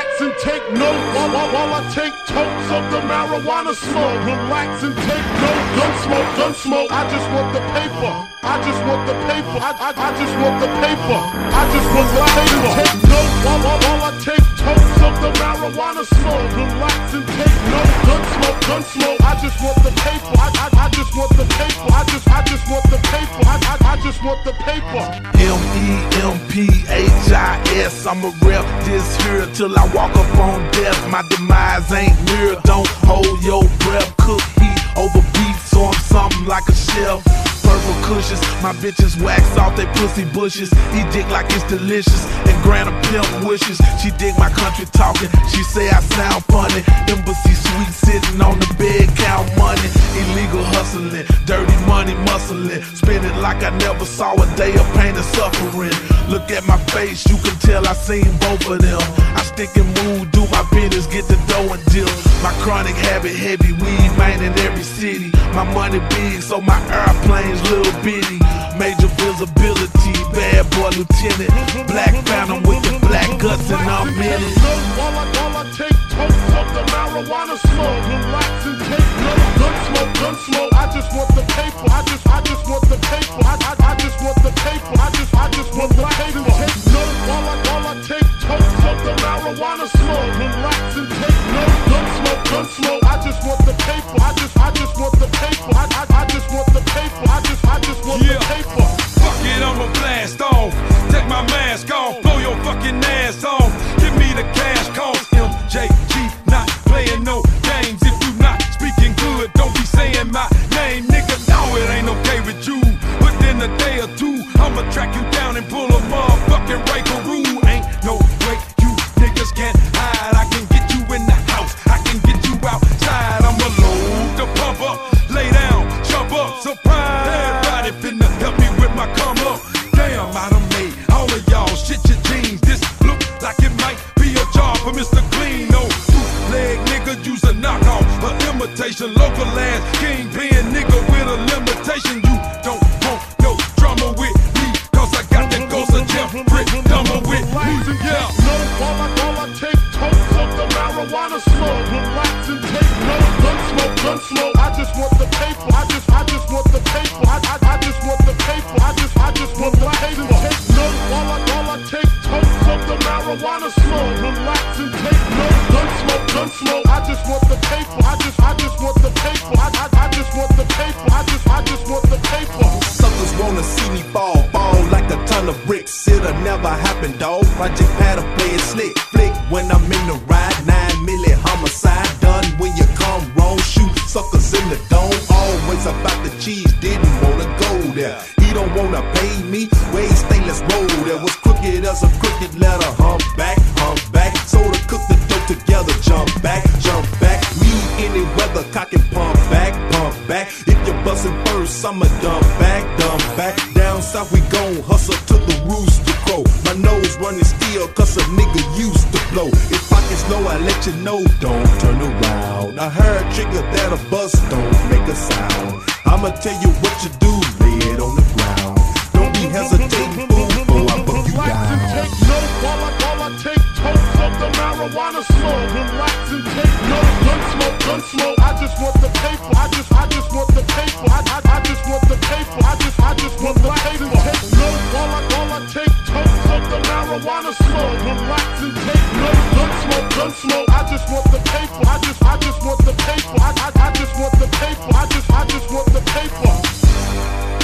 Relax and take notes while I take totes of the marijuana smoke. Relax and take notes. Gun smoke, gun smoke. I just want the paper. I just want the paper. I just want the paper. I just want the paper. Take notes while I take totes of the marijuana smoke. Relax and take notes. Gun smoke, gun smoke. I just want the paper. I just want the paper. I just want the paper. I just want the paper. MEMPHIS. I'ma rep this here till I walk up on death. My demise ain't near. Don't hold your breath. Cook heat over beef, so I'm something like a chef. Purple cushions, my bitches wax off they pussy bushes. Eat dick like it's delicious and grant a pimp wishes. She dig my country talking, she say I sound funny. Embassy suite sitting on the bed, count money. Illegal hustling, dirty money muscling. Spending like I never saw a day of pain and suffering. Look at my face, you can tell I seen both of them. I stick and move, do my business, get the dough and deal. My chronic habit heavy, weed man in every city. My money big, so my airplanes little bitty. Major visibility, bad boy lieutenant. Black phantom with the black guts and I'm in it. While I take totes of the marijuana smoke. Relax and take notes. Gun smoke, gun smoke. I just want the paper. I just want the paper. I just want the paper. I just want the paper. Take notes while I take totes of the marijuana smoke. Relax and take notes. Gun smoke, gun smoke. I just want the paper. I just want the paper. I just want the paper. I just want the paper. Fuck it, I'ma blast off. Take my mask off, blow your fucking ass off. Give me the cash cost. MJG, not playing no games. If you not speaking good, don't be saying my name, nigga. No, it ain't okay with you. Within a day or two, I'ma track you down and pull a motherfucking Ray-Karoo. Ain't no way you niggas can hide. I can get you in the house, I can get you outside. I'ma load the pump up, lay down, jump up, surprise. Everybody finna help me with my come up. Damn, I done made all of y'all shit your jeans. This look like it might be a job for Mr. Clean. No bootleg nigga, use a knockoff, an imitation, local ass kingpin nigga with a limitation. You don't want no drama with me, cause I got that ghost of Jeffrey Dahmer with me. Yeah. While I take totes of the marijuana smoke. Relax and take notes. Gun smoke, gun smoke. I just want the paper. I just want the paper. I just want the paper. I just want the paper. Take notes while I take totes of the marijuana smoke. Relax and take notes. Gun smoke, gun smoke. I just want the paper. I just want the paper. I just want the paper. I just want the paper. Suckers wanna see me fall like a ton of bricks. It'll never happen, dawg. Project Pattern play it slick, flick when I'm in the ride. 9 milli homicide done when you come wrong. Shoot suckers in the dome. Always about the cheese, didn't wanna go there. He don't wanna pay me, way stay, let's roll there. Was crooked as a crooked letter, hump back. So to cook the dough together, jump back. Me any weather, cock and pump back. If you're bustin' first, I'ma dump back. Down south we gon' hustle to the rooster crow. My nose running still, cause a nigga used to blow. If pockets low, I let you know, don't turn around. I heard trigger that a bus don't make a sound. I'ma tell you what you do, lay it on the ground. Don't be hesitating, fool, before I buck you Relax down. and take notes while I take totes of the marijuana smoke. Relax and take notes. Gun smoke. I just want the paper. I just want the paper. I just want the paper. I just want the paper. Take notes while I take totes of the marijuana smoke. Relax and take notes. Gun smoke. I just want the paper. I just want the paper. I just want the paper. I just want the paper.